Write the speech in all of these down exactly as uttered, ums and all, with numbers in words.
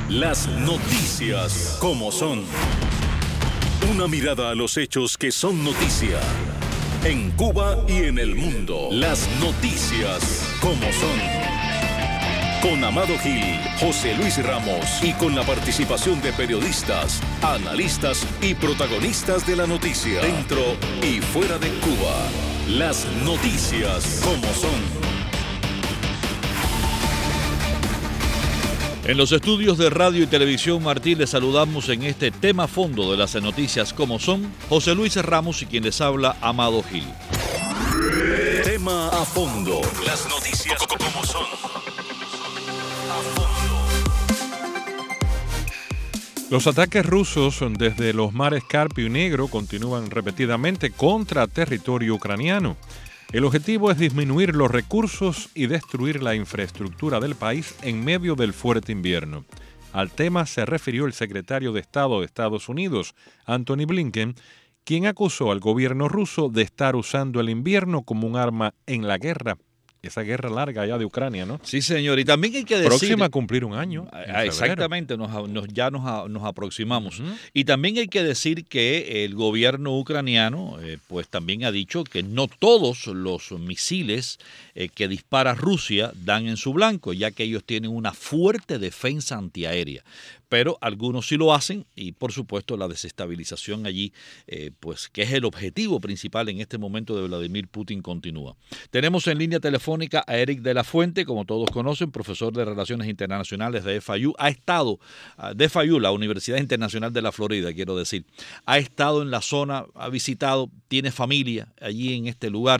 Las noticias como son. Una mirada a los hechos que son noticia. En Cuba y en el mundo. Las noticias como son. Con Amado Gil, José Luis Ramos y con la participación de periodistas, analistas y protagonistas de la noticia. Dentro y fuera de Cuba. Las noticias como son. En los estudios de Radio y Televisión Martí les saludamos en este tema a fondo de las noticias como son, José Luis Ramos y quien les habla, Amado Gil. Tema a fondo. Las noticias como son. Los ataques rusos desde los mares Caspio y Negro continúan repetidamente contra territorio ucraniano. El objetivo es disminuir los recursos y destruir la infraestructura del país en medio del fuerte invierno. Al tema se refirió el secretario de Estado de Estados Unidos, Antony Blinken, quien acusó al gobierno ruso de estar usando el invierno como un arma en la guerra. Esa guerra larga allá de Ucrania, ¿no? Sí, señor. Y también hay que decir... Próxima a cumplir un año. Exactamente, nos, nos, ya nos, nos aproximamos. Uh-huh. Y también hay que decir que el gobierno ucraniano, eh, pues también ha dicho que no todos los misiles eh, que dispara Rusia dan en su blanco, ya que ellos tienen una fuerte defensa antiaérea. Pero algunos sí lo hacen y, por supuesto, la desestabilización allí, eh, pues que es el objetivo principal en este momento de Vladimir Putin, continúa. Tenemos en línea telefónica a Eric de la Fuente, como todos conocen, profesor de Relaciones Internacionales de F I U. Ha estado, de F I U, la Universidad Internacional de la Florida, quiero decir, ha estado en la zona, ha visitado, tiene familia allí en este lugar,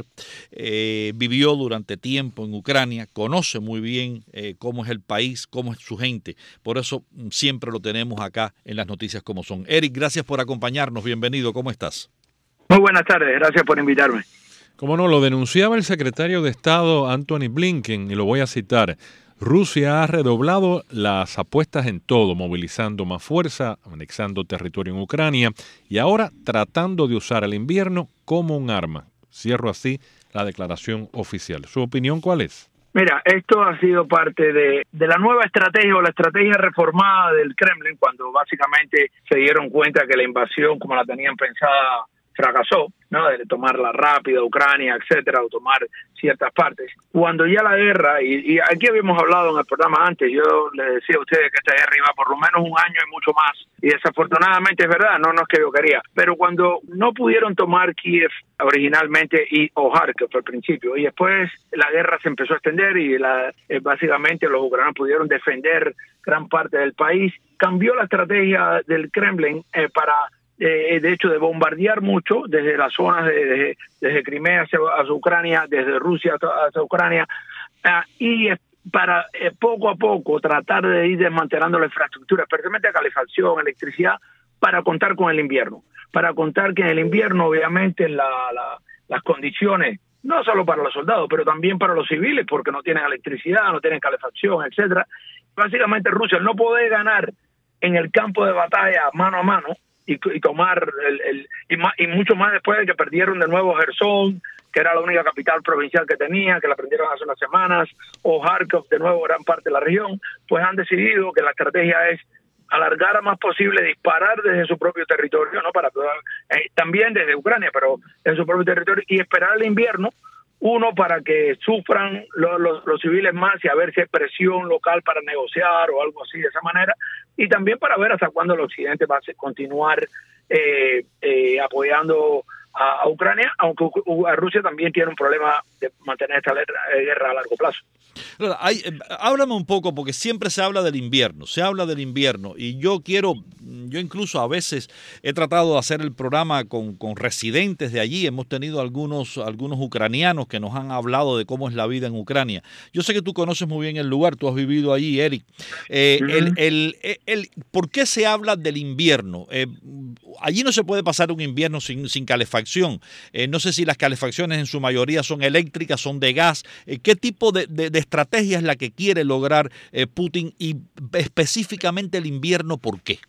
eh, vivió durante tiempo en Ucrania, conoce muy bien eh, cómo es el país, cómo es su gente. Por eso siempre Siempre lo tenemos acá en las noticias como son. Eric, gracias por acompañarnos. Bienvenido. ¿Cómo estás? Muy buenas tardes. Gracias por invitarme. Como no, lo denunciaba el secretario de Estado Antony Blinken, y lo voy a citar. Rusia ha redoblado las apuestas en todo, movilizando más fuerza, anexando territorio en Ucrania y ahora tratando de usar el invierno como un arma. Cierro así la declaración oficial. ¿Su opinión cuál es? Mira, esto ha sido parte de, de la nueva estrategia o la estrategia reformada del Kremlin, cuando básicamente se dieron cuenta que la invasión, como la tenían pensada, fracasó, ¿no? De tomarla rápida, Ucrania, etcétera, o tomar ciertas partes. Cuando ya la guerra, y, y aquí habíamos hablado en el programa antes, yo les decía a ustedes que esta guerra iba por lo menos un año y mucho más, y desafortunadamente es verdad, no, no es que yo quería, pero cuando no pudieron tomar Kiev originalmente y o Kharkov al principio, y después la guerra se empezó a extender y la, eh, básicamente los ucranianos pudieron defender gran parte del país, cambió la estrategia del Kremlin eh, para Eh, de hecho de bombardear mucho desde las zonas de, de, desde Crimea hacia, hacia Ucrania, desde Rusia hacia, hacia Ucrania, uh, y para eh, poco a poco tratar de ir desmantelando la infraestructura, especialmente calefacción, electricidad, para contar con el invierno, para contar que en el invierno obviamente la, la, las condiciones, no solo para los soldados, pero también para los civiles, porque no tienen electricidad, no tienen calefacción, etcétera. Básicamente Rusia no puede ganar en el campo de batalla mano a mano, Y, y tomar el, el y, más, y mucho más después de que perdieron de nuevo Jersón, que era la única capital provincial que tenía, que la prendieron hace unas semanas, o Kharkov, de nuevo gran parte de la región, pues han decidido que la estrategia es alargar a más posible, disparar desde su propio territorio, no para eh, también desde Ucrania, pero en su propio territorio, y esperar el invierno, uno para que sufran los, los, los civiles más y a ver si hay presión local para negociar o algo así de esa manera, y también para ver hasta cuándo el occidente va a continuar eh, eh, apoyando a, a Ucrania, aunque a Rusia también tiene un problema de mantener esta guerra a largo plazo. Hay, háblame un poco, porque siempre se habla del invierno, se habla del invierno, y yo quiero, yo incluso a veces he tratado de hacer el programa con, con residentes de allí, hemos tenido algunos, algunos ucranianos que nos han hablado de cómo es la vida en Ucrania. Yo sé que tú conoces muy bien el lugar, tú has vivido allí, Eric. Eh, uh-huh. el, el, el, el, ¿Por qué se habla del invierno? Eh, allí no se puede pasar un invierno sin, sin calefacción. Eh, no sé si las calefacciones en su mayoría son eléctricas, son de gas. Eh, ¿Qué tipo de, de, de estrategia es la que quiere lograr eh, Putin, y específicamente el invierno, por qué?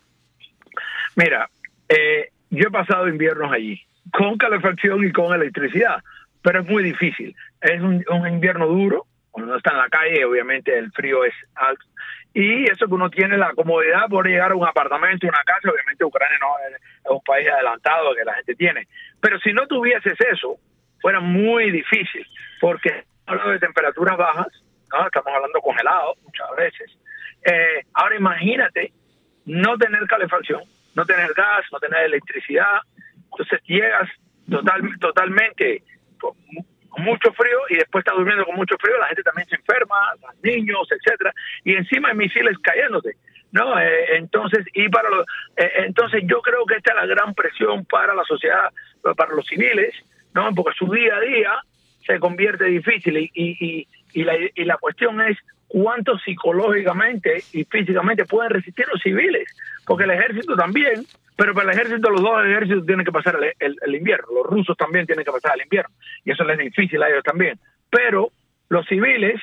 Mira, eh, yo he pasado inviernos allí, con calefacción y con electricidad, pero es muy difícil. Es un, un invierno duro, cuando uno está en la calle, obviamente el frío es alto, y eso que uno tiene la comodidad por llegar a un apartamento, una casa. Obviamente Ucrania no es, es un país adelantado que la gente tiene, pero si no tuvieses eso, fuera muy difícil, porque hablando de temperaturas bajas, ¿no? Estamos hablando congelado muchas veces. Eh, ahora imagínate no tener calefacción, no tener gas, no tener electricidad, entonces llegas total, totalmente con mucho frío y después estás durmiendo con mucho frío, la gente también se enferma, los niños, etcétera, y encima hay misiles cayéndote, ¿no? Eh, entonces, y para los, eh, entonces yo creo que esta es la gran presión para la sociedad, para los civiles, ¿no? Porque su día a día se convierte difícil y, y, y, y, la, y la cuestión es cuánto psicológicamente y físicamente pueden resistir los civiles, porque el ejército también, pero para el ejército, los dos ejércitos tienen que pasar el, el, el invierno, los rusos también tienen que pasar el invierno, y eso les es difícil a ellos también, pero los civiles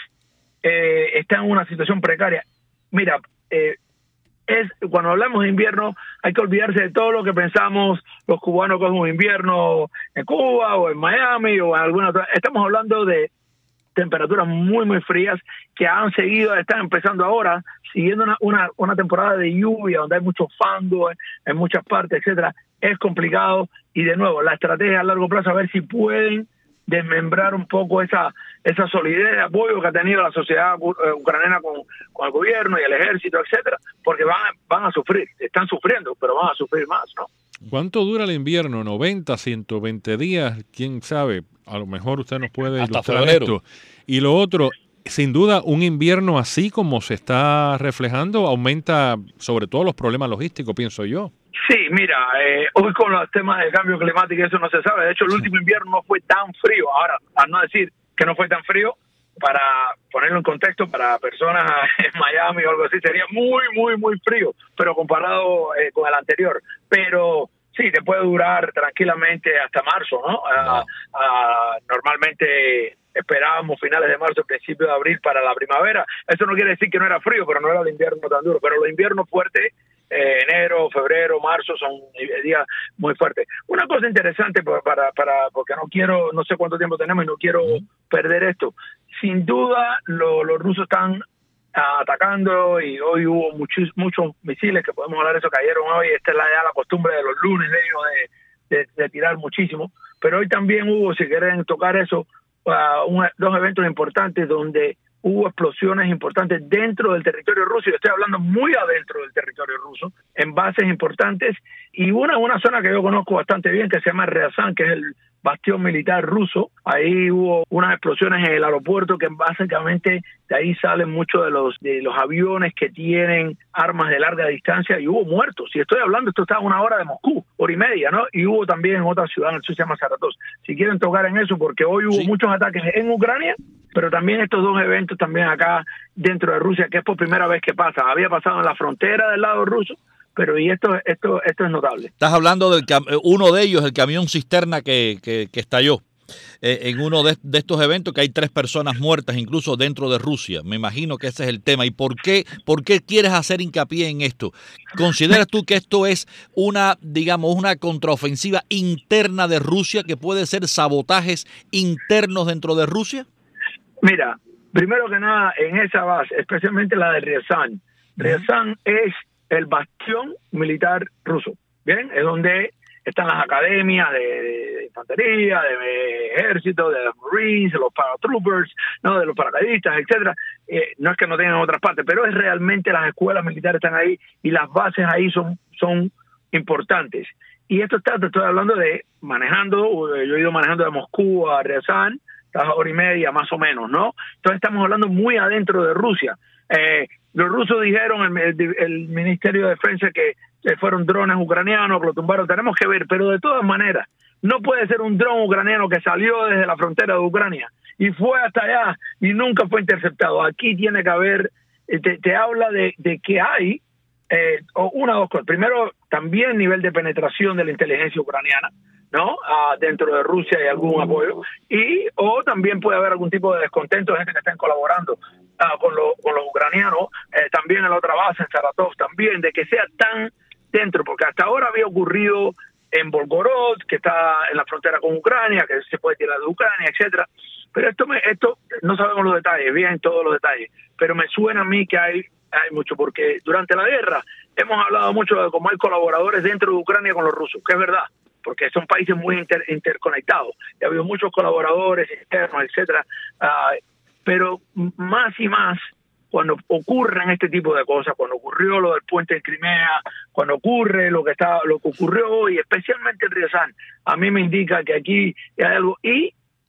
eh, están en una situación precaria. Mira, eh, es cuando hablamos de invierno hay que olvidarse de todo lo que pensamos los cubanos que es un invierno en Cuba o en Miami o en alguna otra. Estamos hablando de temperaturas muy muy frías que han seguido, están empezando ahora, siguiendo una, una, una temporada de lluvia donde hay mucho fango en, en muchas partes, etcétera. Es complicado y de nuevo la estrategia a largo plazo a ver si pueden desmembrar un poco esa esa solidez de apoyo que ha tenido la sociedad ucraniana con, con el gobierno y el ejército, etcétera, porque van a, van a sufrir, están sufriendo, pero van a sufrir más, ¿no? ¿Cuánto dura el invierno? ¿noventa, ciento veinte días? ¿Quién sabe? A lo mejor usted nos puede Hasta ilustrar febrero. esto. Y lo otro, sin duda, un invierno así como se está reflejando aumenta sobre todo los problemas logísticos, pienso yo. Sí, mira, eh, hoy con los temas del cambio climático eso no se sabe. De hecho, el último invierno no fue tan frío. Ahora, a no decir que no fue tan frío, para ponerlo en contexto, para personas en Miami o algo así, sería muy, muy, muy frío, pero comparado eh, con el anterior. Pero sí, te puede durar tranquilamente hasta marzo, ¿no? No. Uh, uh, normalmente esperábamos finales de marzo, principio de abril para la primavera. Eso no quiere decir que no era frío, pero no era el invierno tan duro. Pero los inviernos fuertes, eh, enero, febrero, marzo, son días muy fuertes. Una cosa interesante para, para, para porque no quiero, no sé cuánto tiempo tenemos y no quiero perder esto. Sin duda, lo, los rusos están atacando y hoy hubo muchos muchos misiles que podemos hablar de eso, cayeron hoy. Esta es la, ya la costumbre de los lunes de ellos de, de, de tirar muchísimo, pero hoy también hubo, si quieren tocar eso, uh, un, dos eventos importantes donde hubo explosiones importantes dentro del territorio ruso. Yo estoy hablando muy adentro del territorio ruso, en bases importantes, y una una zona que yo conozco bastante bien que se llama Ryazan, que es el bastión militar ruso. Ahí hubo unas explosiones en el aeropuerto que básicamente de ahí salen muchos de los de los aviones que tienen armas de larga distancia y hubo muertos. Si estoy hablando, esto está a una hora de Moscú, hora y media, ¿no? Y hubo también en otra ciudad, en el sur se llama Saratov. Si quieren tocar en eso, porque hoy hubo sí. muchos ataques en Ucrania, pero también estos dos eventos también acá dentro de Rusia, que es por primera vez que pasa. Había pasado en la frontera del lado ruso, pero y esto esto esto es notable. Estás hablando del uno de ellos, el camión cisterna que, que, que estalló eh, en uno de, de estos eventos, que hay tres personas muertas incluso dentro de Rusia. Me imagino que ese es el tema. ¿Y por qué por qué quieres hacer hincapié en esto? ¿Consideras tú que esto es una, digamos, una contraofensiva interna de Rusia, que puede ser sabotajes internos dentro de Rusia? Mira, primero que nada, en esa base, especialmente la de Ryazan, Ryazan uh-huh. es el bastión militar ruso, ¿bien? Es donde están las academias de, de infantería, de ejército, de los Marines, de los paratroopers, ¿no? De los paracaidistas, etcétera. Eh, no es que no tengan otras partes, pero es realmente las escuelas militares están ahí y las bases ahí son, son importantes. Y esto está, te estoy hablando de manejando, yo he ido manejando de Moscú a Ryazan, a hora y media más o menos, ¿no? Entonces estamos hablando muy adentro de Rusia. Eh, los rusos dijeron, el, el, el Ministerio de Defensa, que fueron drones ucranianos, que lo tumbaron. Tenemos que ver, pero de todas maneras, no puede ser un dron ucraniano que salió desde la frontera de Ucrania y fue hasta allá y nunca fue interceptado. Aquí tiene que haber, te, te habla de, de que hay eh, una o dos cosas. Primero, también nivel de penetración de la inteligencia ucraniana, ¿no? Uh, dentro de Rusia hay algún apoyo, y o también puede haber algún tipo de descontento de gente que estén colaborando uh, con, lo, con los ucranianos, eh, también en la otra base, en Saratov también, de que sea tan dentro, porque hasta ahora había ocurrido en Volgorod, que está en la frontera con Ucrania, que se puede tirar de Ucrania, etcétera. Pero esto, me, esto no sabemos los detalles, bien todos los detalles, pero me suena a mí que hay hay mucho, porque durante la guerra hemos hablado mucho de cómo hay colaboradores dentro de Ucrania con los rusos, que es verdad, porque son países muy inter, interconectados, y ha habido muchos colaboradores externos, etcétera, uh, pero más y más, cuando ocurren este tipo de cosas, cuando ocurrió lo del puente en Crimea, cuando ocurre lo que está, lo que ocurrió hoy, especialmente en Ryazan, a mí me indica que aquí hay algo, y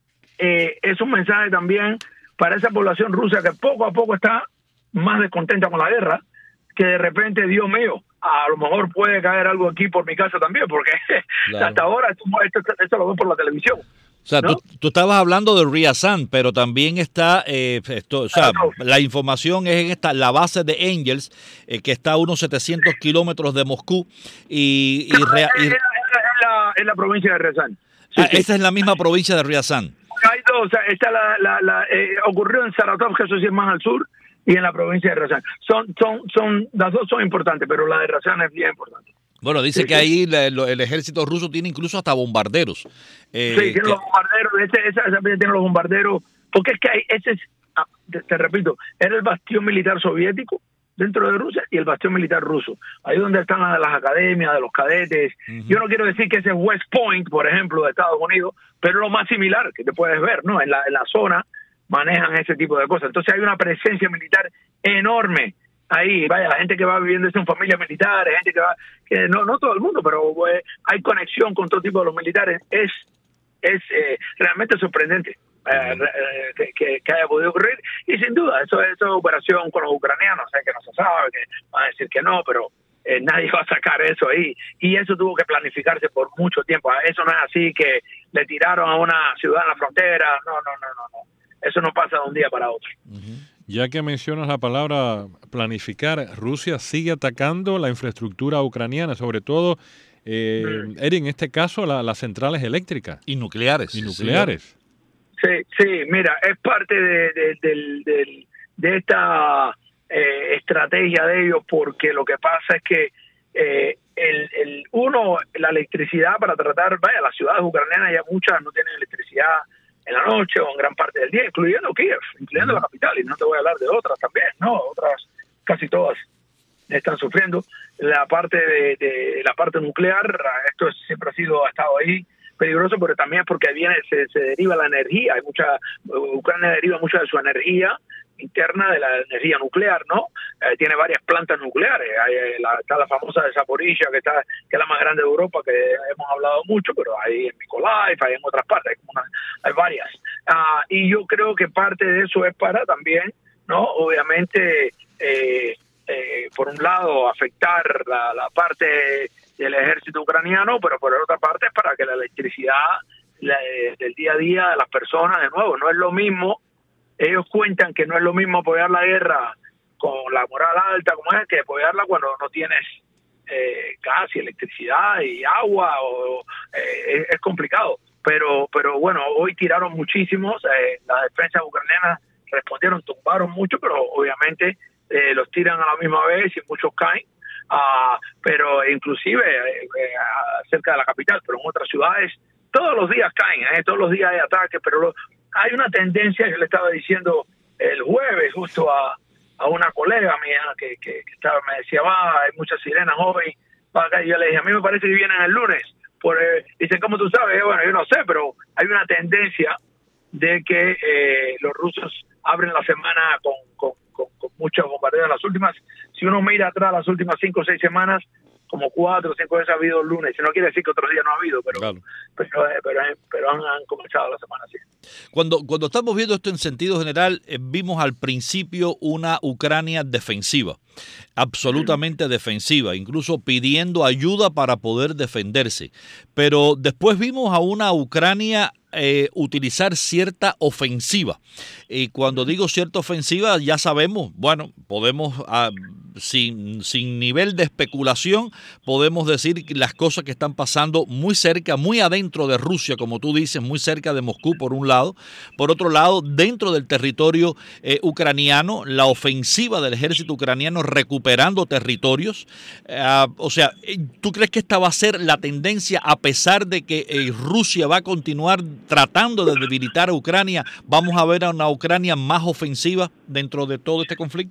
eh, es un mensaje también para esa población rusa que poco a poco está más descontenta con la guerra, que de repente, Dios mío, a lo mejor puede caer algo aquí por mi casa también, porque claro. hasta ahora esto, esto, esto lo veo por la televisión. O sea, ¿no? tú, tú estabas hablando de Ryazan, pero también está, eh, esto, o sea, no. la información es en esta, la base de Engels, eh, que está a unos setecientos kilómetros de Moscú. y, y, rea, y... Es, la, es, la, es la provincia de Ryazan. Sí, ah, sí. Esta es la misma provincia de Ryazan. Hay dos, o sea, está la, la, la, eh, ocurrió en Saratov, que eso sí es más al sur, y en la provincia de Ryazan. Son, son, son, las dos son importantes, pero la de Ryazan es bien importante. Bueno, dice sí, que sí. ahí la, el, el ejército ruso tiene incluso hasta bombarderos. Eh, sí, tiene que... los bombarderos, ese, esa, esa tiene los bombarderos, porque es que hay, ese es, ah, te, te repito, era el bastión militar soviético dentro de Rusia y el bastión militar ruso. Ahí donde están las, las academias de los cadetes. Uh-huh. Yo no quiero decir que ese es West Point, por ejemplo, de Estados Unidos, pero lo más similar que te puedes ver, ¿no? En la, en la zona manejan ese tipo de cosas. Entonces hay una presencia militar enorme ahí. Vaya, la gente que va viviendo eso en familias militares, gente que va, que no no todo el mundo, pero pues, hay conexión con todo tipo de los militares. Es es eh, realmente sorprendente eh, eh, que, que, que haya podido ocurrir, y sin duda eso, eso es operación con los ucranianos, o sea, que no se sabe, que van a decir que no, pero eh, nadie va a sacar eso ahí, y eso tuvo que planificarse por mucho tiempo. Eso no es así que le tiraron a una ciudad en la frontera, no, no, no, no, no. Eso no pasa de un día para otro. Uh-huh. Ya que mencionas la palabra planificar, Rusia sigue atacando la infraestructura ucraniana, sobre todo, eh, mm. Eri, en este caso, la, las centrales eléctricas. Y nucleares. Y nucleares. Sí, sí, mira, es parte de, de, de, de, de esta eh, estrategia de ellos, porque lo que pasa es que eh, el, el uno, la electricidad para tratar, vaya, las ciudades ucranianas ya muchas no tienen electricidad en la noche o en gran parte del día, incluyendo Kiev, incluyendo uh-huh. la capital, y no te voy a hablar de otras también, no, otras casi todas están sufriendo. La parte de, de la parte nuclear, esto siempre ha sido, ha estado ahí peligroso, pero también porque viene, se, se deriva la energía, hay mucha, Ucrania deriva mucha de su energía interna de la energía nuclear, ¿no? Eh, tiene varias plantas nucleares, hay, la, está la famosa de Zaporizhia, que está que es la más grande de Europa, que hemos hablado mucho, pero hay en Mykolaiv, hay en otras partes, hay, una, hay varias. Uh, y yo creo que parte de eso es para también, ¿no? Obviamente, eh, eh, por un lado, afectar la, la parte del ejército ucraniano, pero por otra parte es para que la electricidad la, del día a día de las personas, de nuevo, no es lo mismo. Ellos cuentan que no es lo mismo apoyar la guerra con la moral alta, como es, que apoyarla cuando no tienes eh, gas y electricidad y agua, o eh, es, es complicado. Pero pero bueno, hoy tiraron muchísimos, eh, las defensas ucranianas respondieron, tumbaron mucho, pero obviamente eh, los tiran a la misma vez y muchos caen. Uh, pero inclusive eh, eh, cerca de la capital, pero en otras ciudades todos los días caen, ¿eh? Todos los días hay ataques, pero lo, hay una tendencia, yo le estaba diciendo el jueves justo a, a una colega mía que, que, que estaba, me decía, va, hay muchas sirenas hoy, va acá, y yo le dije, a mí me parece que vienen el lunes, por, eh, dicen, ¿cómo tú sabes? Bueno, yo no sé, pero hay una tendencia de que eh, los rusos abren la semana con, con, con, con muchos bombardeos. Las últimas, si uno mira atrás, las últimas cinco o seis semanas, como cuatro o cinco veces ha habido el lunes. No quiere decir que otros días no ha habido, pero claro. pero, pero, pero han, han comenzado la semana así. Cuando, cuando estamos viendo esto en sentido general, eh, vimos al principio una Ucrania defensiva, absolutamente mm. defensiva, incluso pidiendo ayuda para poder defenderse. Pero después vimos a una Ucrania eh, utilizar cierta ofensiva. Y cuando digo cierta ofensiva, ya sabemos, bueno, podemos... Uh, Sin, sin nivel de especulación, podemos decir que las cosas que están pasando muy cerca, muy adentro de Rusia, como tú dices, muy cerca de Moscú por un lado. Por otro lado, dentro del territorio eh, ucraniano, la ofensiva del ejército ucraniano recuperando territorios. Uh, o sea, ¿tú crees que esta va a ser la tendencia a pesar de que eh, Rusia va a continuar tratando de debilitar a Ucrania? ¿Vamos a ver a una Ucrania más ofensiva dentro de todo este conflicto?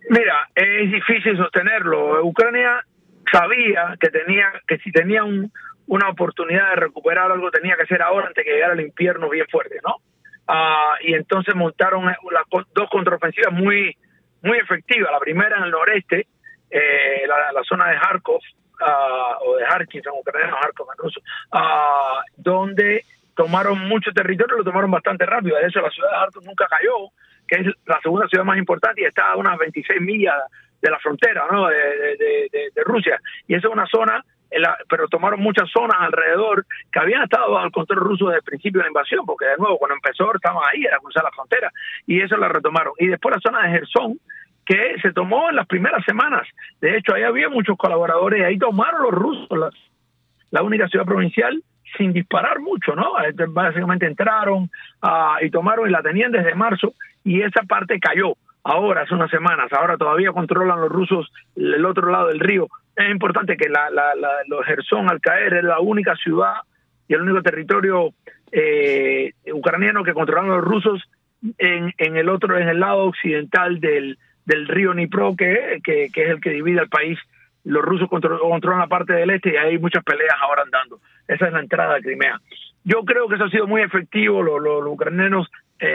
Mira, es difícil sostenerlo. Ucrania sabía que tenía que si tenía un, una oportunidad de recuperar algo tenía que ser ahora antes que llegara el invierno bien fuerte, ¿no? Uh, y entonces montaron las dos contraofensivas muy muy efectivas. La primera en el noreste, eh, la, la zona de Kharkov, uh, o de Kharkiv en ucraniano, Kharkov en ruso, uh, donde tomaron mucho territorio, lo tomaron bastante rápido. De hecho, la ciudad de Kharkov nunca cayó, que es la segunda ciudad más importante y está a unas veintiséis millas de la frontera, ¿no? de, de, de, de Rusia. Y esa es una zona, la, pero tomaron muchas zonas alrededor que habían estado bajo el control ruso desde el principio de la invasión, porque de nuevo, cuando empezó estaban ahí, era cruzar la frontera, y eso la retomaron. Y después la zona de Gerson, que se tomó en las primeras semanas. De hecho, ahí había muchos colaboradores, y ahí tomaron los rusos la, la única ciudad provincial sin disparar mucho, ¿no? Básicamente entraron uh, y tomaron y la tenían desde marzo, y esa parte cayó. Ahora, hace unas semanas, ahora todavía controlan los rusos el otro lado del río. Es importante que la, la, la, los Gerson, al caer, es la única ciudad y el único territorio eh, ucraniano que controlan los rusos en, en el otro, en el lado occidental del, del río Dnipro, que, que, que es el que divide el país. Los rusos control, controlan la parte del este y hay muchas peleas ahora andando. Esa es la entrada de Crimea. Yo creo que eso ha sido muy efectivo. Los, los, los ucranianos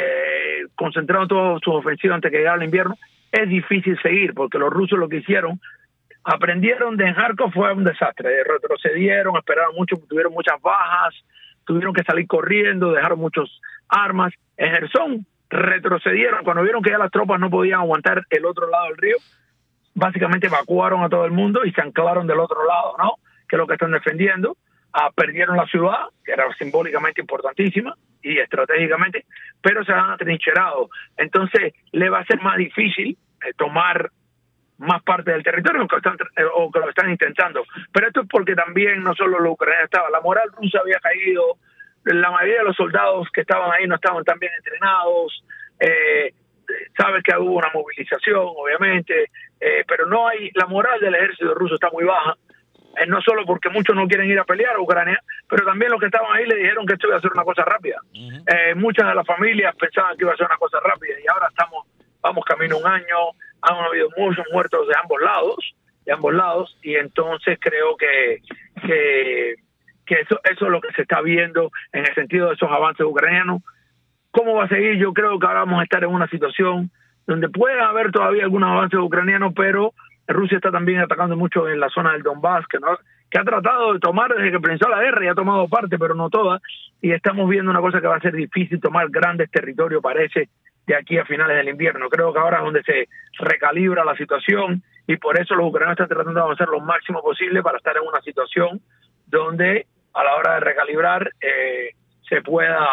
eh, concentraron toda su ofensiva antes que llegara el invierno. Es difícil seguir porque los rusos lo que hicieron, aprendieron de Kharkov, fue un desastre. Retrocedieron, esperaron mucho, tuvieron muchas bajas, tuvieron que salir corriendo, dejaron muchas armas. En Gerson retrocedieron cuando vieron que ya las tropas no podían aguantar el otro lado del río. Básicamente evacuaron a todo el mundo y se anclaron del otro lado, ¿no? Que es lo que están defendiendo. Ah, perdieron la ciudad, que era simbólicamente importantísima y estratégicamente, pero se han atrincherado. Entonces, le va a ser más difícil eh, tomar más parte del territorio que están, eh, o que lo están intentando. Pero esto es porque también no solo los ucranianos estaban, la moral rusa había caído, la mayoría de los soldados que estaban ahí no estaban tan bien entrenados, eh, sabes que hubo una movilización, obviamente, eh, pero no hay, la moral del ejército ruso está muy baja, eh, no solo porque muchos no quieren ir a pelear a Ucrania, pero también los que estaban ahí le dijeron que esto iba a ser una cosa rápida. Uh-huh. eh, muchas de las familias pensaban que iba a ser una cosa rápida y ahora estamos, vamos camino a un año, han habido muchos muertos de ambos lados, de ambos lados, y entonces creo que, que, que eso, eso es lo que se está viendo en el sentido de esos avances ucranianos. ¿Cómo va a seguir? Yo creo que ahora vamos a estar en una situación donde puede haber todavía algunos avances ucranianos, pero Rusia está también atacando mucho en la zona del Donbass, que, no, que ha tratado de tomar desde que comenzó la guerra y ha tomado parte, pero no toda, y estamos viendo una cosa que va a ser difícil, tomar grandes territorios, parece, de aquí a finales del invierno. Creo que ahora es donde se recalibra la situación y por eso los ucranianos están tratando de avanzar lo máximo posible para estar en una situación donde a la hora de recalibrar eh, se pueda...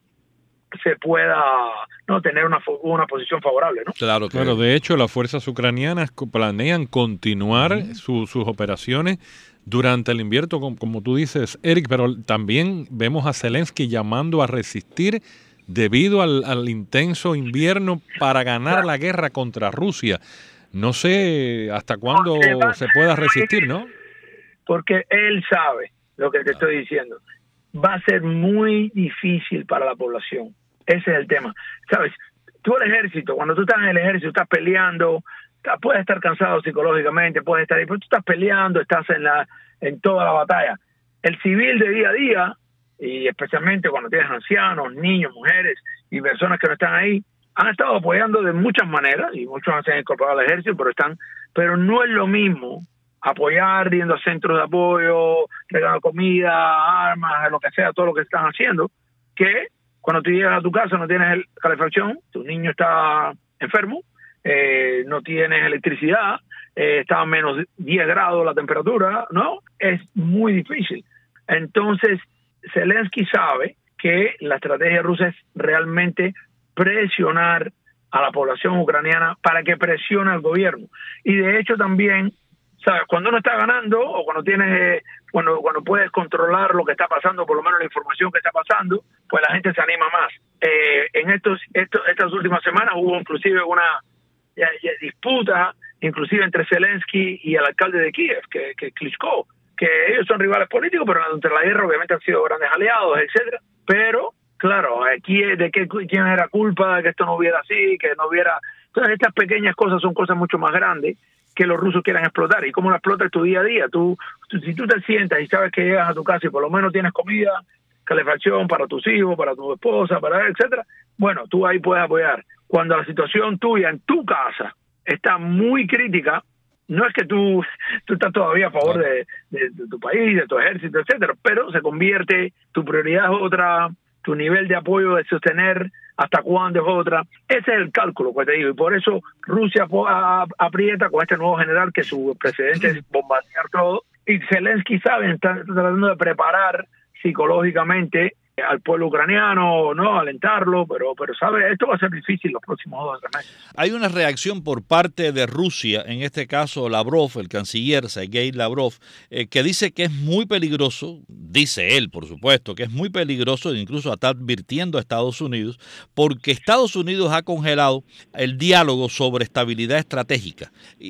se pueda no tener una, una posición favorable, ¿no? Claro, claro. De hecho, las fuerzas ucranianas planean continuar uh-huh. su, sus operaciones durante el invierno, como, como tú dices, Eric, pero también vemos a Zelensky llamando a resistir debido al, al intenso invierno para ganar claro. la guerra contra Rusia. No sé hasta cuándo no, se pueda resistir, ¿no? Porque él sabe lo que te ah. estoy diciendo. Va a ser muy difícil para la población. Ese es el tema. ¿Sabes? Tú el ejército, cuando tú estás en el ejército, estás peleando, puedes estar cansado psicológicamente, puedes estar ahí, pero tú estás peleando, estás en la en toda la batalla. El civil de día a día, y especialmente cuando tienes ancianos, niños, mujeres y personas que no están ahí, han estado apoyando de muchas maneras, y muchos se han incorporado al ejército, pero están, pero no es lo mismo apoyar, yendo a centros de apoyo, regalando comida, armas, lo que sea, todo lo que están haciendo, que cuando tú llegas a tu casa no tienes el, calefacción, tu niño está enfermo, eh, no tienes electricidad, eh, está a menos diez grados la temperatura, ¿no? Es muy difícil. Entonces, Zelensky sabe que la estrategia rusa es realmente presionar a la población ucraniana para que presione al gobierno. Y de hecho también, ¿sabes? Cuando uno está ganando o cuando tienes, eh, cuando, cuando puedes controlar lo que está pasando, por lo menos la información que está pasando, pues la gente se anima más. Eh, en estos, estos estas últimas semanas hubo inclusive una ya, ya, disputa, inclusive entre Zelensky y el alcalde de Kiev, que, que Klitschko, que ellos son rivales políticos, pero durante la guerra obviamente han sido grandes aliados, etcétera. Pero, claro, aquí de qué, quién era culpa de que esto no hubiera así, que no hubiera Entonces estas pequeñas cosas son cosas mucho más grandes que los rusos quieran explotar. ¿Y cómo lo explotas tu día a día? Tú, tú, si tú te sientas y sabes que llegas a tu casa y por lo menos tienes comida, calefacción para tus hijos, para tu esposa, para etcétera, bueno, tú ahí puedes apoyar. Cuando la situación tuya en tu casa está muy crítica, no es que tú, tú estás todavía a favor de, de, de tu país, de tu ejército, etcétera, pero se convierte, tu prioridad es otra, tu nivel de apoyo de sostener hasta cuándo es otra. Ese es el cálculo que te digo, y por eso Rusia aprieta con este nuevo general que su presidente es bombardear todo, y Zelensky sabe, está tratando de preparar psicológicamente al pueblo ucraniano, no alentarlo, pero pero sabe, esto va a ser difícil los próximos dos meses. Hay una reacción por parte de Rusia, en este caso Lavrov, el canciller Sergei Lavrov, eh, que dice que es muy peligroso, dice él por supuesto, que es muy peligroso, incluso está advirtiendo a Estados Unidos, porque Estados Unidos ha congelado el diálogo sobre estabilidad estratégica,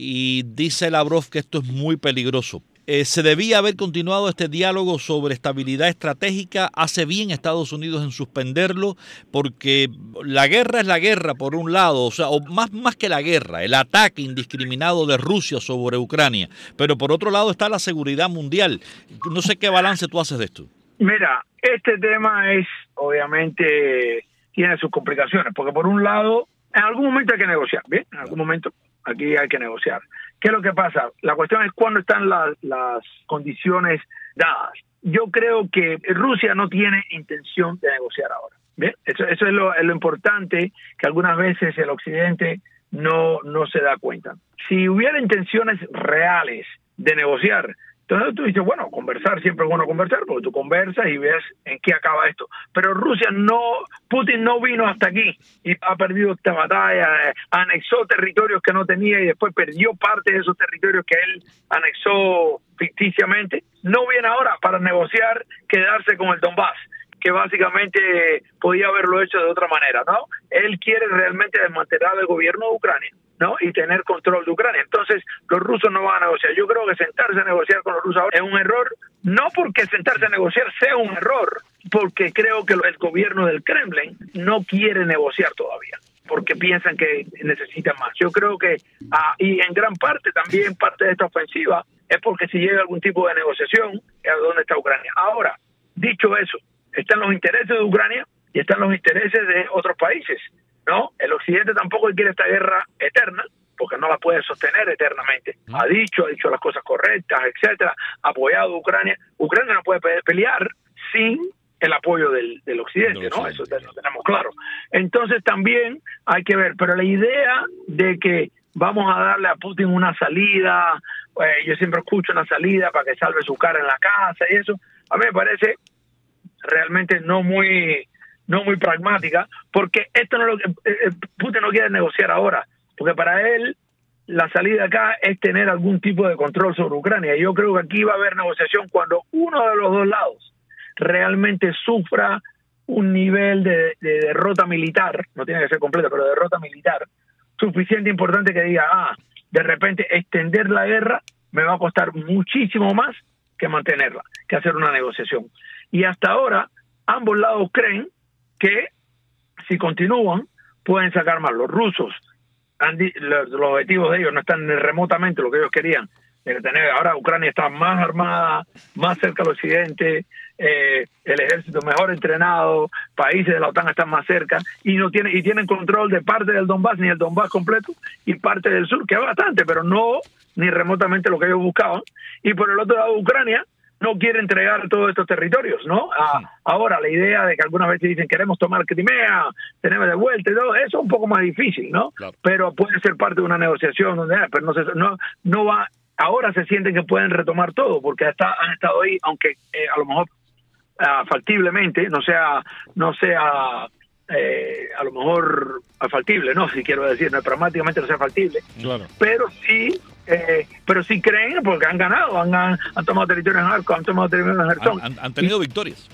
y dice Lavrov que esto es muy peligroso. Eh, ¿Se debía haber continuado este diálogo sobre estabilidad estratégica? ¿Hace bien Estados Unidos en suspenderlo? Porque la guerra es la guerra, por un lado, o sea, o más, más que la guerra, el ataque indiscriminado de Rusia sobre Ucrania. Pero por otro lado está la seguridad mundial. No sé qué balance tú haces de esto. Mira, este tema es, obviamente, tiene sus complicaciones, porque por un lado, en algún momento hay que negociar, ¿bien? En algún momento aquí hay que negociar. ¿Qué es lo que pasa? La cuestión es cuándo están la, las condiciones dadas. Yo creo que Rusia no tiene intención de negociar ahora. ¿Bien? Eso, eso es, lo, es lo importante, que algunas veces el Occidente no, no se da cuenta. Si hubiera intenciones reales de negociar, entonces tú dices, bueno, conversar siempre es bueno conversar, porque tú conversas y ves en qué acaba esto. Pero Rusia no, Putin no vino hasta aquí y ha perdido esta batalla, eh, anexó territorios que no tenía y después perdió parte de esos territorios que él anexó ficticiamente. No viene ahora para negociar, quedarse con el Donbass, que básicamente podía haberlo hecho de otra manera, ¿no? Él quiere realmente desmantelar el gobierno de Ucrania, ¿no? Y tener control de Ucrania. Entonces, los rusos no van a negociar. Yo creo que sentarse a negociar con los rusos ahora es un error, no porque sentarse a negociar sea un error, porque creo que el gobierno del Kremlin no quiere negociar todavía, porque piensan que necesitan más. Yo creo que, ah, y en gran parte también parte de esta ofensiva, es porque si llega algún tipo de negociación, ¿a dónde está Ucrania? Ahora, dicho eso, están los intereses de Ucrania y están los intereses de otros países, ¿no? El Occidente tampoco quiere esta guerra eterna, porque no la puede sostener eternamente. Ha dicho, ha dicho las cosas correctas, etcétera, ha apoyado a Ucrania. Ucrania no puede pelear sin el apoyo del, del Occidente, ¿no? Eso lo tenemos claro. Entonces también hay que ver, pero la idea de que vamos a darle a Putin una salida, eh, yo siempre escucho una salida para que salve su cara en la casa y eso, a mí me parece realmente no muy no muy pragmática, porque esto no lo que eh, Putin no quiere negociar ahora, porque para él la salida acá es tener algún tipo de control sobre Ucrania. Y yo creo que aquí va a haber negociación cuando uno de los dos lados realmente sufra un nivel de, de derrota militar, no tiene que ser completa, pero de derrota militar suficiente importante que diga, ah, de repente extender la guerra me va a costar muchísimo más que mantenerla, que hacer una negociación. Y hasta ahora, ambos lados creen que si continúan, pueden sacar más. Los rusos, han di- los, los objetivos de ellos no están ni remotamente lo que ellos querían. De tener, ahora Ucrania está más armada, más cerca al occidente, eh, el ejército mejor entrenado, países de la OTAN están más cerca y no tienen, y tienen control de parte del Donbass, ni el Donbass completo, y parte del sur, que es bastante, pero no ni remotamente lo que ellos buscaban. Y por el otro lado, Ucrania no quiere entregar todos estos territorios, ¿no? A, sí. Ahora, la idea de que algunas veces dicen queremos tomar Crimea, tenemos de vuelta y todo, eso es un poco más difícil, ¿no? Claro. Pero puede ser parte de una negociación donde, pero no, se, no, no va, ahora se sienten que pueden retomar todo, porque hasta han estado ahí, aunque eh, a lo mejor uh, factiblemente no sea, no sea eh, a lo mejor factible, no, si quiero decir, no, pragmáticamente no sea factible, claro. Pero sí, eh, pero sí creen porque han ganado, han, han, han tomado territorio en Arco, han tomado territorio en Gerson. Han, han tenido y, victorias.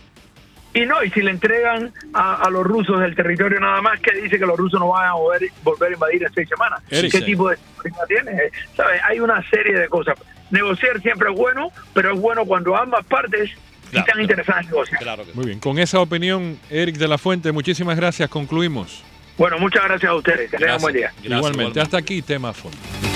Y no, y si le entregan a, a los rusos el territorio nada más, que dice que los rusos no van a volver, volver a invadir en seis semanas. Eric, ¿qué sí. tipo de seguridad tiene? ¿Sabes? Hay una serie de cosas. Negociar siempre es bueno, pero es bueno cuando ambas partes claro, están claro. interesadas en negociar. Claro que sí. Muy bien, con esa opinión, Eric de la Fuente, muchísimas gracias, concluimos. Bueno, muchas gracias a ustedes. Que tengan buen día. Igualmente, igualmente, hasta aquí tema a fondo.